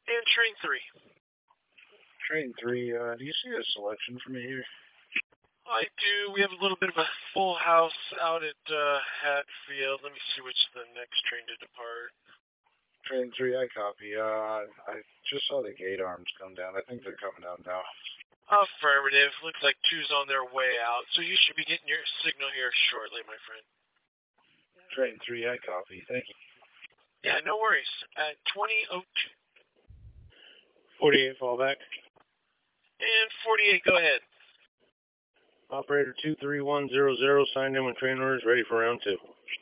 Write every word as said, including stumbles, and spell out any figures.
And train three. Train three, uh, do you see a selection for me here? I do. We have a little bit of a full house out at uh, Hatfield. Let me see which is the next train to depart. Train three, I copy. Uh, I just saw the gate arms come down. I think they're coming down now. Affirmative. Looks like two's on their way out, so you should be getting your signal here shortly, my friend. Train three, I copy. Thank you. Yeah, no worries. At twenty oh two. forty-eight, fallback. And forty-eight, go ahead. Operator two three one zero zero signed in with train orders ready for round two.